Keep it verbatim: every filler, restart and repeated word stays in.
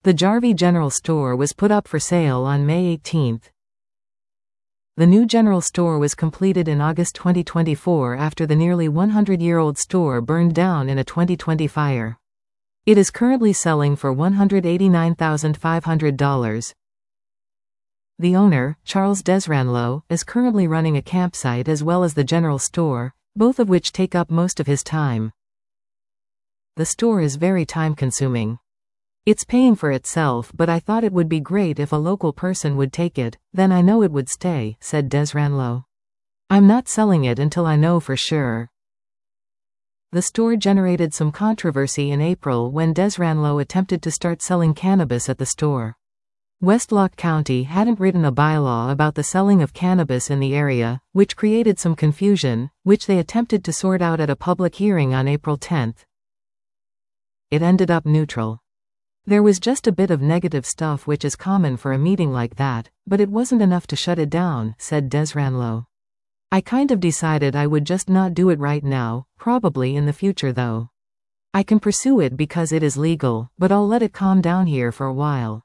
The Jarvie General Store was put up for sale on May eighteenth. The new general store was completed in August twenty twenty-four after the nearly one hundred year old store burned down in a twenty twenty fire. It is currently selling for one hundred eighty-nine thousand five hundred dollars. The owner, Charles Desranleau, is currently running a campsite as well as the general store, both of which take up most of his time. The store is very time-consuming. It's paying for itself, but I thought it would be great if a local person would take it, then I know it would stay, said Desranleau. I'm not selling it until I know for sure. The store generated some controversy in April when Desranleau attempted to start selling cannabis at the store. Westlock County hadn't written a bylaw about the selling of cannabis in the area, which created some confusion, which they attempted to sort out at a public hearing on April tenth. It ended up neutral. There was just a bit of negative stuff, which is common for a meeting like that, but it wasn't enough to shut it down, said Desranleau. I kind of decided I would just not do it right now, probably in the future though. I can pursue it because it is legal, but I'll let it calm down here for a while.